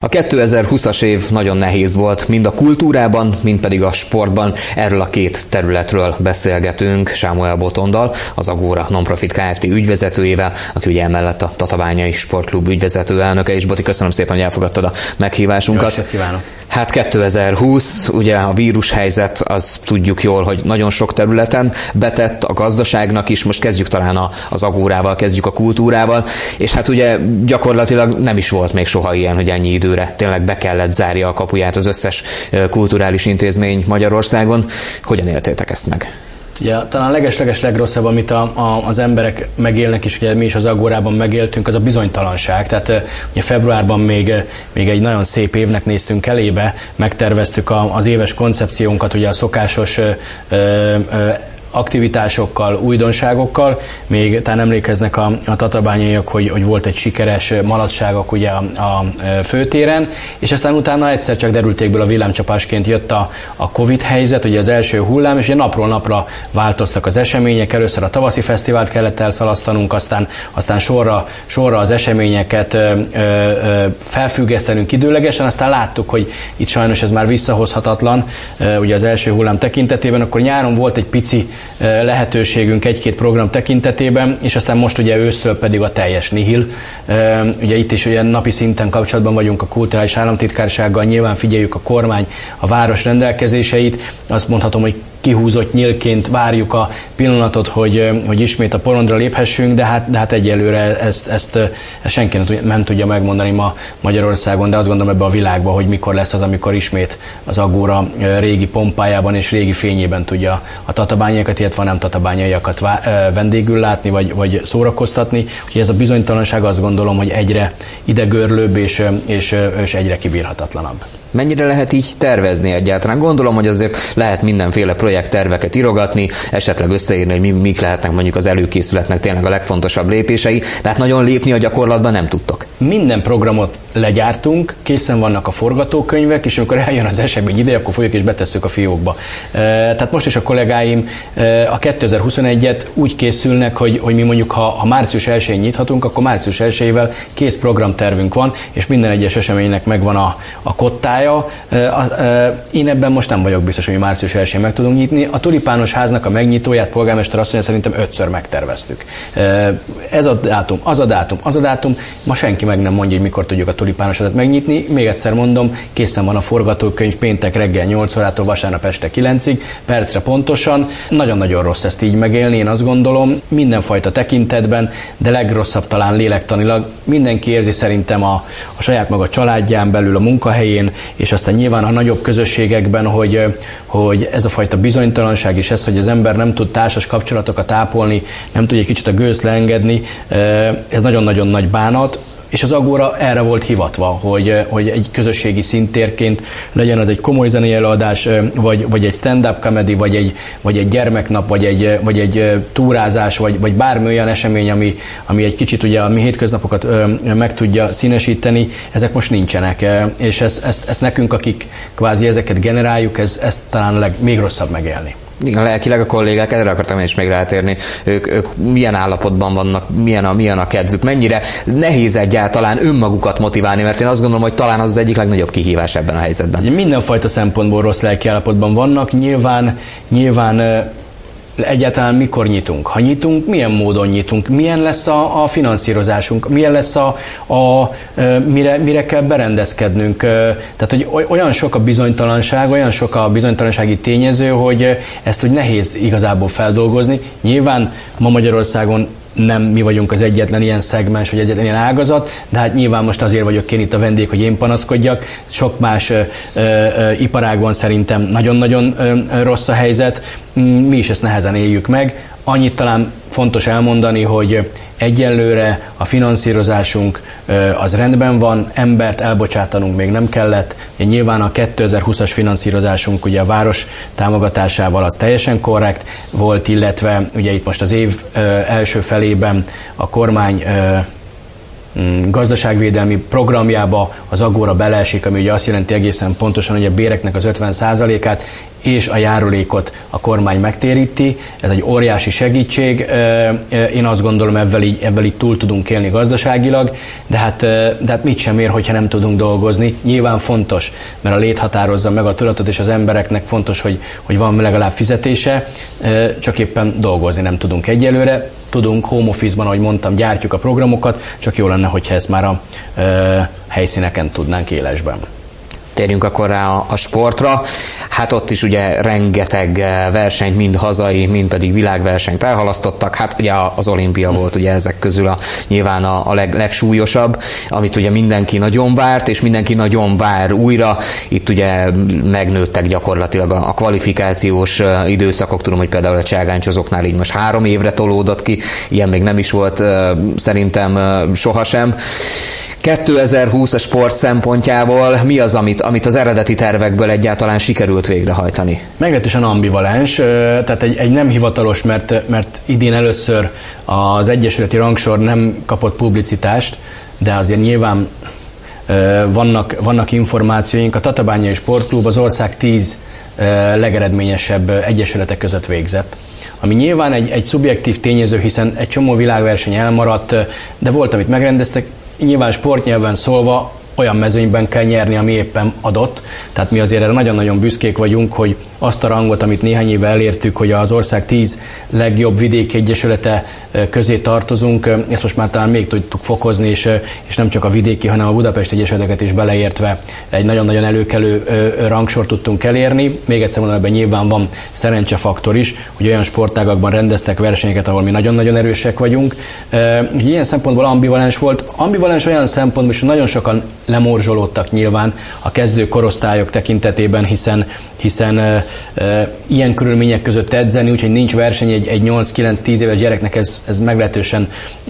A 2020-as év nagyon nehéz volt, mind a kultúrában, mind pedig a sportban. Erről a két területről beszélgetünk Sámuel Botondal, az Agora Nonprofit Kft. Ügyvezetőjével, aki ugye emellett a Tatabányai Sportklub ügyvezető elnöke is. Boti, köszönöm szépen, hogy elfogadtad a meghívásunkat. Jó estét kívánok! Hát 2020, ugye a vírushelyzet, az tudjuk jól, hogy nagyon sok területen betett a gazdaságnak is. Most kezdjük talán az Agórával, kezdjük a kultúrával, és hát ugye gyakorlatilag nem is volt még soha ilyen, hogy ennyi időre tényleg be kellett zárja a kapuját az összes kulturális intézmény Magyarországon. Hogyan éltétek ezt meg? Ugye, talán a legrosszabb, amit az emberek megélnek, és ugye mi is az Agórában megéltünk, az a bizonytalanság. Tehát ugye februárban még egy nagyon szép évnek néztünk elébe, megterveztük az éves koncepciónkat, ugye a szokásos aktivitásokkal, újdonságokkal. Még talán emlékeznek a tatabányaiak, hogy volt egy sikeres maladságok ugye a főtéren, és aztán utána egyszer csak derültékből a villámcsapásként jött a Covid helyzet, ugye az első hullám, és ugye napról napra változtak az események. Először a tavaszi fesztivált kellett elszalasztanunk, aztán sorra az eseményeket felfüggesztenünk időlegesen, aztán láttuk, hogy itt sajnos ez már visszahozhatatlan, ugye az első hullám tekintetében. Akkor nyáron volt egy pici lehetőségünk egy-két program tekintetében, és aztán most ugye ősztől pedig a teljes nihil. Ugye itt is ugye napi szinten kapcsolatban vagyunk a kulturális államtitkársággal, nyilván figyeljük a kormány, a város rendelkezéseit. Azt mondhatom, hogy kihúzott nyílként várjuk a pillanatot, hogy ismét a porondra léphessünk, de hát egyelőre ezt senki nem tudja megmondani ma Magyarországon, de azt gondolom ebbe a világban, hogy mikor lesz az, amikor ismét az Agóra régi pompájában és régi fényében tudja a tatabányaiakat, illetve nem tatabányaiakat vendégül látni, vagy szórakoztatni. Úgyhogy ez a bizonytalanság, azt gondolom, hogy egyre idegörlőbb és egyre kibírhatatlanabb. Mennyire lehet így tervezni egyáltalán? Gondolom, hogy azért lehet mindenféle projektterveket írogatni, esetleg összeírni, hogy mik lehetnek mondjuk az előkészületnek tényleg a legfontosabb lépései, de hát nagyon lépni a gyakorlatban nem tudtok. Minden programot legyártunk, készen vannak a forgatókönyvek, és amikor eljön az esemény ideje, akkor fogjuk és betesszük a fiókba. Tehát most is a kollégáim a 2021-et úgy készülnek, hogy mi mondjuk, ha március 1-én nyithatunk, akkor március 1-ével kész programtervünk van, és minden egyes eseménynek megvan a kottája. Én ebben most nem vagyok biztos, hogy március 1-én meg tudunk nyitni. A Tulipános háznak a megnyitóját, polgármester asszonya, szerintem 5-ször megterveztük. Ez a dátum, az a dátum, ma senki meg nem mondja, hogy mikor tudjuk a Tulipános házat megnyitni. Még egyszer mondom, készen van a forgatókönyv péntek reggel 8 órától vasárnap este 9-ig, percre pontosan. Nagyon-nagyon rossz ezt így megélni, én azt gondolom, mindenfajta tekintetben, de legrosszabb talán lélektanilag. Mindenki érzi szerintem a saját maga családján belül, a munkahelyén, és aztán nyilván a nagyobb közösségekben, hogy ez a fajta bizonytalanság és ez, hogy az ember nem tud társas kapcsolatokat ápolni, nem tud egy kicsit a gőzt leengedni, ez nagyon-nagyon nagy bánat. És az Agora erre volt hivatva, hogy egy közösségi szintérként legyen az egy komoly zenei előadás, vagy egy stand-up comedy, vagy egy gyermeknap, vagy egy túrázás, vagy bármi olyan esemény, ami egy kicsit ugye a mi hétköznapokat meg tudja színesíteni, ezek most nincsenek. És ezt nekünk, akik kvázi ezeket generáljuk, ezt talán még rosszabb megélni. Igen, lelkileg a kollégák, erre akartam én is még rátérni, ők milyen állapotban vannak, milyen a kedvük, mennyire nehéz egyáltalán önmagukat motiválni, mert én azt gondolom, hogy talán az egyik legnagyobb kihívás ebben a helyzetben. Mindenfajta szempontból rossz lelki állapotban vannak, nyilván egyáltalán mikor nyitunk? Ha nyitunk, milyen módon nyitunk? Milyen lesz a finanszírozásunk? Milyen lesz mire kell berendezkednünk? Tehát, hogy olyan sok a bizonytalanság, olyan sok a bizonytalansági tényező, hogy ezt úgy nehéz igazából feldolgozni. Nyilván ma Magyarországon nem mi vagyunk az egyetlen ilyen szegmens, vagy egyetlen ilyen ágazat, de hát nyilván most azért vagyok én itt a vendég, hogy én panaszkodjak. Sok más iparágban szerintem nagyon-nagyon rossz a helyzet. Mi is ezt nehezen éljük meg. Annyit talán fontos elmondani, hogy egyelőre a finanszírozásunk az rendben van, embert elbocsátanunk még nem kellett. Nyilván a 2020-as finanszírozásunk ugye a város támogatásával az teljesen korrekt volt, illetve ugye itt most az év első felében a kormány gazdaságvédelmi programjába az Agora beleesik, ami ugye azt jelenti egészen pontosan, hogy a béreknek az 50%-át és a járulékot a kormány megtéríti. Ez egy óriási segítség. Én azt gondolom, ezzel így túl tudunk élni gazdaságilag, de hát mit sem ér, hogyha nem tudunk dolgozni. Nyilván fontos, mert a lét határozza meg a tudatot, és az embereknek fontos, hogy van legalább fizetése, csak éppen dolgozni nem tudunk egyelőre. Tudunk home office-ban, ahogy mondtam, gyártjuk a programokat, csak jó lenne, hogyha ezt már a helyszíneken tudnánk élesben. Térjünk akkor rá a sportra. Hát ott is ugye rengeteg versenyt, mind hazai, mind pedig világversenyt elhalasztottak. Hát ugye az olimpia volt ugye ezek közül nyilván a legsúlyosabb, amit ugye mindenki nagyon várt, és mindenki nagyon vár újra. Itt ugye megnőttek gyakorlatilag a kvalifikációs időszakok. Tudom, hogy például a cselgáncsozóknál így most 3 évre tolódott ki. Ilyen még nem is volt szerintem sohasem. 2020 a sport szempontjából mi az, amit az eredeti tervekből egyáltalán sikerült végrehajtani? Meglehetősen ambivalens, tehát egy nem hivatalos, mert idén először az egyesületi rangsor nem kapott publicitást, de azért nyilván vannak információink. A Tatabányai Sportklub az ország 10 legeredményesebb egyesületek között végzett. Ami nyilván egy szubjektív tényező, hiszen egy csomó világverseny elmaradt, de volt, amit megrendeztek. Nyilván sportnyelven szólva olyan mezőnyben kell nyerni, ami éppen adott. Tehát mi azért erre nagyon-nagyon büszkék vagyunk, hogy azt a rangot, amit néhány éve elértük, hogy az ország 10 legjobb vidéki egyesülete közé tartozunk, ezt most már talán még tudtuk fokozni, és nem csak a vidéki, hanem a Budapest egyesületeket is beleértve egy nagyon-nagyon előkelő rangsort tudtunk elérni. Még egyszer mondom, ebben nyilván van szerencsefaktor is, hogy olyan sportágakban rendeztek versenyeket, ahol mi nagyon-nagyon erősek vagyunk. Ilyen szempontból ambivalens volt. Ambivalens olyan szempontból, és nagyon sokan lemorzsolódtak nyilván a kezdő korosztályok tekintetében, hiszen ilyen körülmények között edzeni, úgyhogy nincs verseny egy 8-9-10 éves gyereknek, ez meglehetősen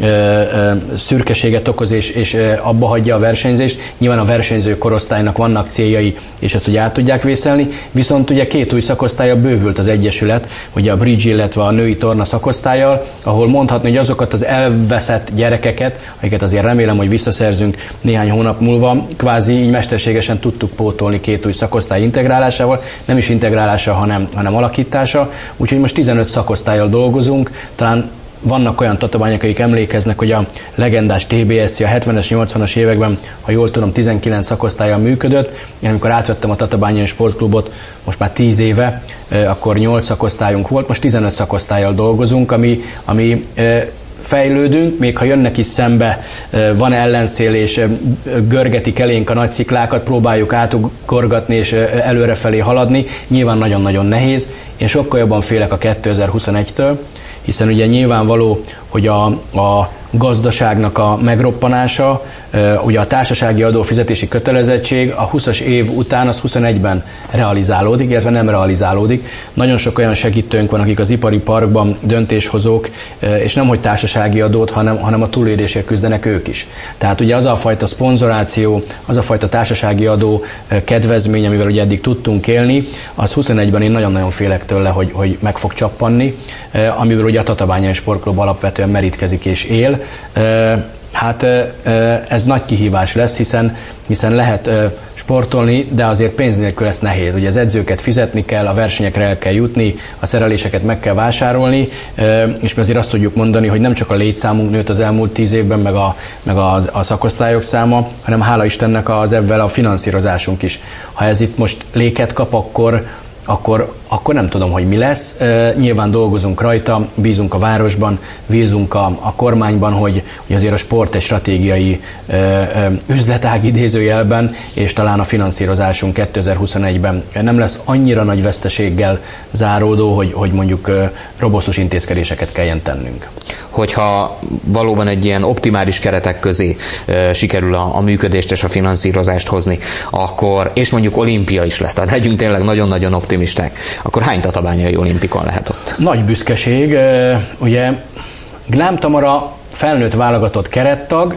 szürkeséget okoz, és abba hagyja a versenyzést. Nyilván a versenyző korosztálynak vannak céljai, és ezt ugye át tudják vészelni, viszont ugye 2 új szakosztálya bővült az egyesület, ugye a bridge, illetve a női torna szakosztályal, ahol mondhatni, hogy azokat az elveszett gyerekeket, akiket azért remélem, hogy visszaszerzünk néhány hónap múlva, kvázi így mesterségesen tudtuk pótolni 2 új szakosztály integrálásával, nem is integrálása, hanem alakítása, úgyhogy most 15 szakosztállyal dolgozunk, talán vannak olyan tatabányok, akik emlékeznek, hogy a legendás TBSC a 70-es, 80-as években, ha jól tudom, 19 szakosztállyal működött. Én amikor átvettem a Tatabányai Sportklubot, most már 10 éve, akkor 8 szakosztályunk volt, most 15 szakosztállyal dolgozunk, ami fejlődünk, még ha jönnek is szembe, van ellenszél, és görgetik elénk a nagy sziklákat, próbáljuk átugorgatni és előrefelé haladni. Nyilván nagyon-nagyon nehéz. Én sokkal jobban félek a 2021-től, hiszen ugye nyilvánvaló, hogy a gazdaságnak a megroppanása, ugye a társasági adófizetési kötelezettség a 20-as év után az 21-ben realizálódik, illetve nem realizálódik. Nagyon sok olyan segítőnk van, akik az ipari parkban döntéshozók, és nem hogy társasági adót, hanem a túlélésért küzdenek ők is. Tehát ugye az a fajta szponzoráció, az a fajta társasági adó kedvezmény, amivel ugye eddig tudtunk élni, az 21-ben én nagyon-nagyon félek tőle, hogy meg fog csappanni, amivel ugye a Tatabányai Sportklub alapvetően merítkezik és él. Hát ez nagy kihívás lesz, hiszen lehet sportolni, de azért pénz nélkül ez nehéz. Ugye az edzőket fizetni kell, a versenyekre el kell jutni, a szereléseket meg kell vásárolni, és mi azért azt tudjuk mondani, hogy nem csak a létszámunk nőtt az elmúlt 10 évben, meg a szakosztályok száma, hanem hála Istennek ezzel a finanszírozásunk is. Ha ez itt most léket kap, akkor nem tudom, hogy mi lesz. Nyilván dolgozunk rajta, bízunk a városban, bízunk a kormányban, hogy azért a sport egy stratégiai üzletág idézőjelben, és talán a finanszírozásunk 2021-ben nem lesz annyira nagy veszteséggel záródó, hogy mondjuk robosztus intézkedéseket kelljen tennünk. Hogyha valóban egy ilyen optimális keretek közé sikerül a működést és a finanszírozást hozni, akkor, és mondjuk olimpia is lesz, tehát legyünk tényleg nagyon-nagyon optimisták, akkor hány tatabányai olimpikon lehet ott? Nagy büszkeség. Ugye Gnám Tamara felnőtt válogatott kerettag,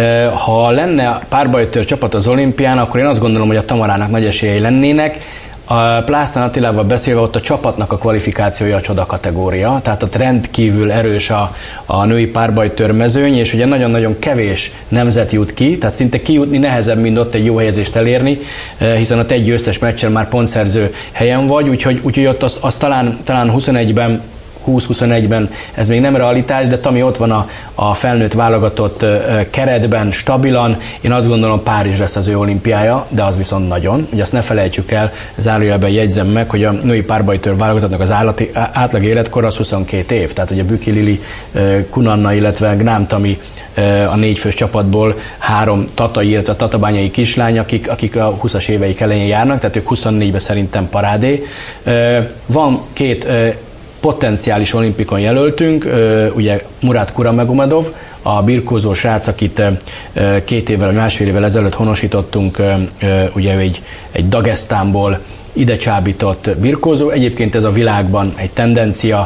ha lenne párbajtőr csapat az olimpián, akkor én azt gondolom, hogy a Tamarának nagy esélyei lennének. A Plásztán Attilával beszélve, ott a csapatnak a kvalifikációja a csoda kategória, tehát ott rendkívül erős a női párbajtőrmezőny, és ugye nagyon-nagyon kevés nemzet jut ki, tehát szinte kijutni nehezebb, mint ott egy jó helyezést elérni, hiszen ott egy győztes meccsen már pontszerző helyen vagy, úgyhogy ott az talán 21-ben 20-21-ben ez még nem realitás, de Tami ott van a felnőtt válogatott keretben stabilan. Én azt gondolom, Párizs lesz az ő olimpiája, de az viszont nagyon. Ugye azt ne felejtsük el, zárójelben jegyzem meg, hogy a női párbajtőr válogatottnak az átlag életkor az 22 év. Tehát ugye Büki Lili, Kunanna, illetve Gnám Tami a 4 fős csapatból 3 tatai, illetve tatabányai kislány, akik a 20-as éveik elején járnak, tehát ők 24-ben szerintem parádé. Van 2 potenciális olimpikon jelöltünk, ugye Murat Kuramagomedov, a birkózó srác, akit 2 évvel, vagy másfél évvel ezelőtt honosítottunk, ugye egy Dagesztánból ide csábított birkózó. Egyébként ez a világban egy tendencia,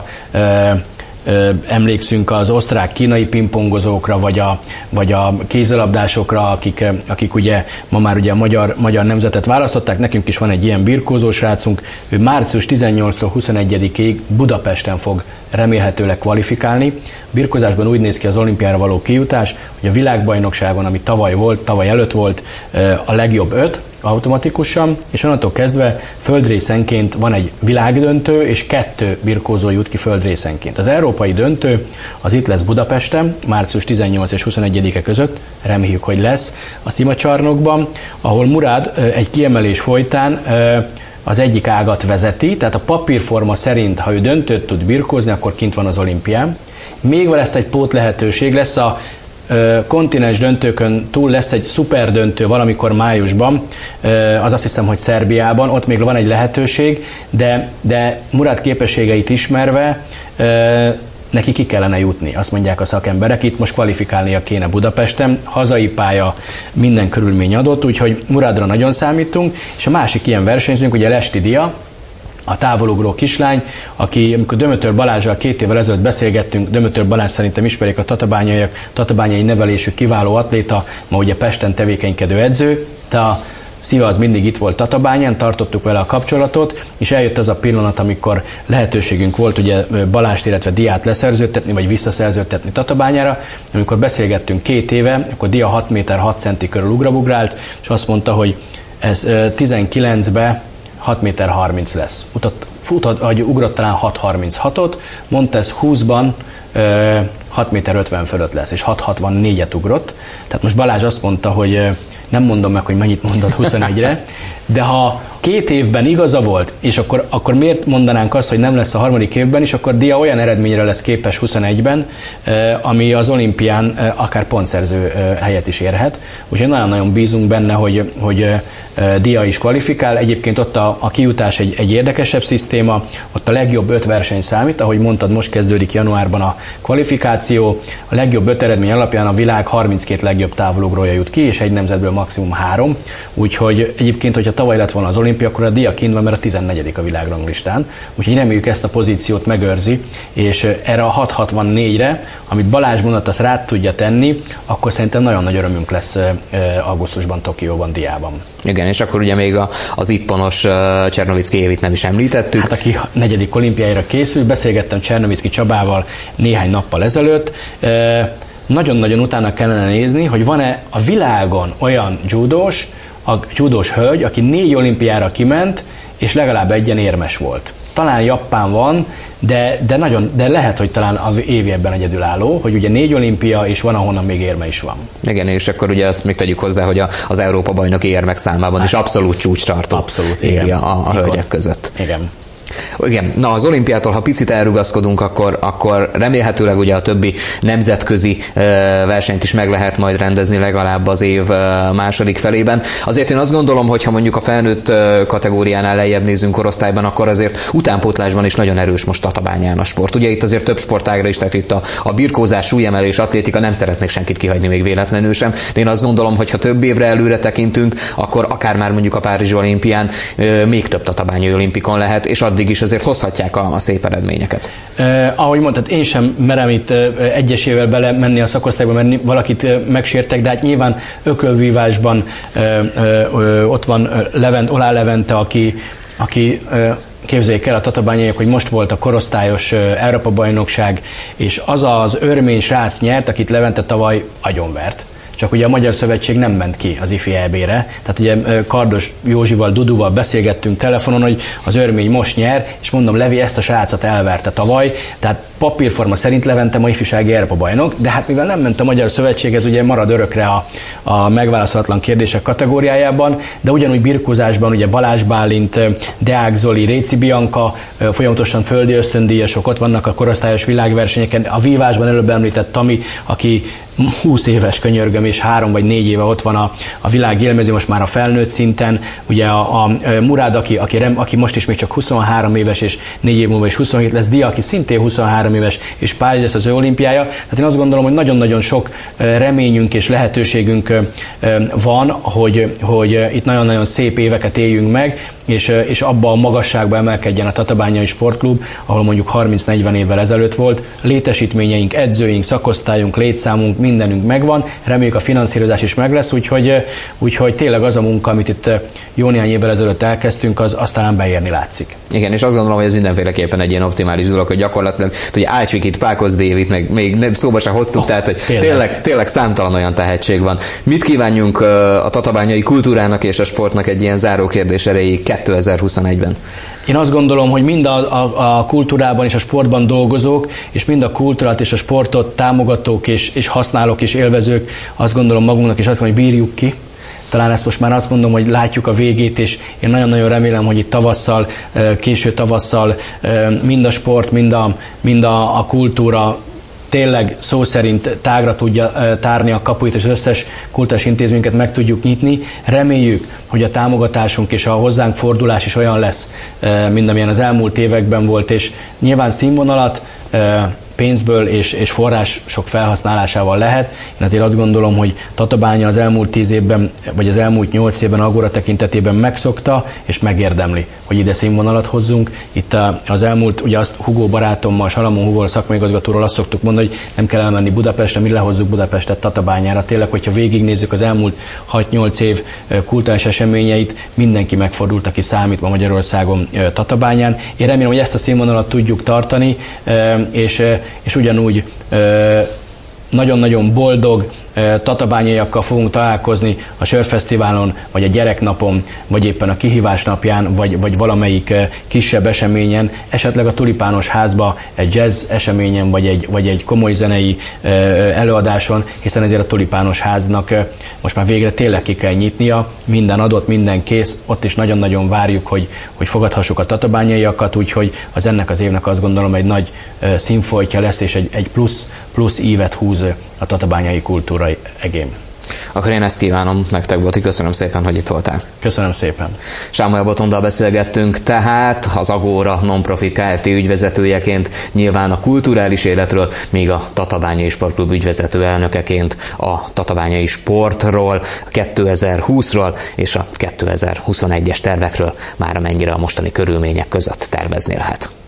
emlékszünk az osztrák-kínai pingpongozókra, vagy a kézilabdásokra, akik ugye ma már ugye a magyar nemzetet választották. Nekünk is van egy ilyen birkózó srácunk, ő március 18-tól 21-ig Budapesten fog remélhetőleg kvalifikálni. Birkózásban úgy néz ki az olimpiára való kijutás, hogy a világbajnokságon, ami tavaly előtt volt, a legjobb 5 automatikusan, és onnantól kezdve földrészenként van egy világdöntő, és 2 birkózó jut ki földrészenként. Az európai döntő az itt lesz Budapesten, március 18 és 21-e között, reméljük, hogy lesz, a Szimacsarnokban, ahol Murad egy kiemelés folytán az egyik ágat vezeti, tehát a papírforma szerint, ha ő döntőt tud birkózni, akkor kint van az olimpián. Még lesz egy pót lehetőség, lesz a kontinens döntőkön túl lesz egy szuper döntő valamikor májusban, az azt hiszem, hogy Szerbiában, ott még van egy lehetőség, de Murad képességeit ismerve neki ki kellene jutni, azt mondják a szakemberek. Itt most kvalifikálnia kéne Budapesten, hazai pálya minden körülmény adott, úgyhogy Muradra nagyon számítunk, és a másik ilyen versenyzőnk ugye Lesti Dia, a távolugró kislány, aki, amikor Dömötör Balázsral 2 évvel ezelőtt beszélgettünk, Dömötör Balázs szerintem ismerik a tatabányaiak, tatabányai nevelésű kiváló atléta, ma ugye Pesten tevékenykedő edző, de a szíve az mindig itt volt Tatabányán, tartottuk vele a kapcsolatot, és eljött az a pillanat, amikor lehetőségünk volt ugye Balást, illetve Diát leszerződtetni, vagy visszaszerződtetni Tatabányára. Amikor beszélgettünk 2 éve, akkor Dia 6 méter 6 centi körül ugrabugrált, és azt mondta, hogy ez 19-be 6 méter 30 lesz. Ugrott talán 6.36-ot, mondta ez 20-ban 6 méter 50 fölött lesz, és 6.64-et ugrott. Tehát most Balázs azt mondta, hogy nem mondom meg, hogy mennyit mondott 21-re, de ha 2 évben igaza volt, és akkor miért mondanánk azt, hogy nem lesz a 3. évben is, akkor Dia olyan eredményre lesz képes 21-ben, ami az olimpián akár pontszerző helyet is érhet. Úgyhogy nagyon-nagyon bízunk benne, hogy Dia is kvalifikál. Egyébként ott a kijutás egy érdekesebb szisztéma, ott a legjobb 5 verseny számít, ahogy mondtad, most kezdődik januárban a kvalifikáció. A legjobb 5 eredmény alapján a világ 32 legjobb távolugrója jut ki, és egy nemzetből maximum 3. Úgyhogy egyébként, hogyha tavaly lett volna az olimpia, akkor a Dia kint van, mert a 14. a világranglistán. Úgyhogy reméljük ezt a pozíciót megőrzi, és erre a 6.64-re, amit Balázs mondott, azt rá tudja tenni, akkor szerintem nagyon nagy örömünk lesz augusztusban Tokióban, Diában. Igen, és akkor ugye még az ipponos Csernovicki nem is említettük. Hát aki 4. olimpiáira készül, beszélgettem Csernovicki Csabával néhány nappal ezelőtt. Nagyon-nagyon utána kellene nézni, hogy van-e a világon olyan judós hölgy, aki 4 olimpiára kiment, és legalább egyen érmes volt. Talán Japán van, de lehet, hogy talán az évben egyedülálló, hogy ugye 4 olimpia, és van, ahonnan még érme is van. Igen, és akkor ugye azt még tegyük hozzá, hogy az Európa-bajnoki érmek számában is abszolút csúcstartó éri a hölgyek között. Igen. Igen, na az olimpiától, ha picit elrugaszkodunk, akkor remélhetőleg ugye a többi nemzetközi versenyt is meg lehet majd rendezni legalább az év második felében. Azért én azt gondolom, hogy ha mondjuk a felnőtt kategóriánál lejjebb nézünk korosztályban, akkor azért utánpótlásban is nagyon erős most Tatabányán a sport. Ugye itt azért több sportágra is, tehát itt a birkózás, súlyemelés, atlétika, nem szeretnék senkit kihagyni még véletlenül sem, de én azt gondolom, hogy ha több évre előre tekintünk, akkor akár már mondjuk a Párizsi olimpián még több tatabányai olimpikon lehet, és addig is azért hozhatják a szép eredményeket. Ahogy mondtad, én sem merem itt egyesével bele menni a szakosztályba, mert valakit megsértek, de hát nyilván ökölvívásban ott van Olá Levente, aki aki képzeljék el a tatabányaiak, hogy most volt a korosztályos Európa-bajnokság, és az az örmény srác nyert, akit Levente tavaly agyonvert. Csak ugye a Magyar Szövetség nem ment ki az ifi EB-re, tehát ugye Kardos Józsival, Duduval beszélgettünk telefonon, hogy az örmény most nyer, és mondom, Levi ezt a srácot elverte tavaly, tehát papírforma szerint Levente ma ifjúsági Európa-bajnok, de hát mivel nem ment a Magyar Szövetség, ez ugye marad örökre a megválaszolatlan kérdések kategóriájában, de ugyanúgy birkózásban ugye Balázs Bálint, Deák Zoli, Réci Bianca, folyamatosan földi ösztöndíjasok, ott vannak a korosztályos világversenyeken, a vívásban előbb említett Tami, aki 20 éves, könyörgöm, és 3 vagy 4 éve ott van a világ élmező, most már a felnőtt szinten, ugye a Murád, aki most is még csak 23 éves, és 4 év múlva is 27 lesz, Dia, aki szintén 23 éves, és Párizs lesz az ő olimpiája. Tehát én azt gondolom, hogy nagyon-nagyon sok reményünk és lehetőségünk van, hogy itt nagyon-nagyon szép éveket éljünk meg, és abba a magasságba emelkedjen a Tatabányai Sportklub, ahol mondjuk 30-40 évvel ezelőtt volt. Létesítményeink, edzőink, szakosztályunk, létszámunk, mindenünk megvan. Reméljük a finanszírozás is meg lesz, úgyhogy tényleg az a munka, amit itt jó néhány évvel ezelőtt elkezdtünk, az talán beérni látszik. Igen, és azt gondolom, hogy ez mindenféleképpen egy ilyen optimális dolog, hogy gyakorlatilag ugye Ácsvikit, Pákosz Dévit, meg még szóba sem hoztuk, tehát hogy tényleg számtalan olyan tehetség van. Mit kívánjunk a tatabányai kultúrának és a sportnak egy ilyen záró kérdés erejéig 2021-ben? Én azt gondolom, hogy mind a kultúrában és a sportban dolgozók, és mind a kultúrát és a sportot támogatók és használók és élvezők, azt gondolom magunknak, és azt mondom, hogy bírjuk ki. Talán ezt most már azt mondom, hogy látjuk a végét, és én nagyon-nagyon remélem, hogy itt tavasszal, késő tavasszal mind a sport, mind a kultúra tényleg szó szerint tágra tudja tárni a kapuit, és az összes kultúrás intézményeket meg tudjuk nyitni. Reméljük, hogy a támogatásunk és a hozzánk fordulás is olyan lesz, mint amilyen az elmúlt években volt, és nyilván színvonalat, pénzből és források felhasználásával lehet. Én azért azt gondolom, hogy Tatabánya az elmúlt 10 évben, vagy az elmúlt 8 évben Agora tekintetében megszokta, és megérdemli, hogy ide színvonalat hozzunk. Itt az elmúlt, ugye azt Hugó barátommal, Salamon Hugó, a szakmaiigazgatóról azt szoktuk mondani, hogy nem kell elmenni Budapestre, mi lehozzuk Budapestet Tatabányára. Tényleg, hogyha végignézzük az elmúlt 6-8 év kulturális eseményeit, mindenki megfordult, aki számít ma Magyarországon Tatabányán. Én remélem, hogy ezt a színvonalat tudjuk tartani, és ugyanúgy nagyon-nagyon boldog tatabányaiakkal fogunk találkozni a Sörfesztiválon, vagy a Gyereknapon, vagy éppen a Kihívás napján, vagy valamelyik kisebb eseményen, esetleg a Tulipános házba, egy jazz eseményen, vagy egy komoly zenei előadáson, hiszen ezért a Tulipános háznak most már végre tényleg ki kell nyitnia, minden adott, minden kész, ott is nagyon-nagyon várjuk, hogy fogadhassuk a tatabányaiakat, úgyhogy az ennek az évnek azt gondolom egy nagy színfoltja lesz, és egy plusz ívet húz a tatabányai kultúra egém. Akkor én ezt kívánom nektek, Boti, köszönöm szépen, hogy itt voltál. Köszönöm szépen. Sámuel Botondal beszélgettünk tehát az Agora Non-Profit Kft. Ügyvezetőjeként, nyilván a kulturális életről, míg a Tatabányai Sportklub ügyvezető elnökeként a tatabányai sportról, 2020-ról és a 2021-es tervekről, már amennyire a mostani körülmények között tervezni lehet.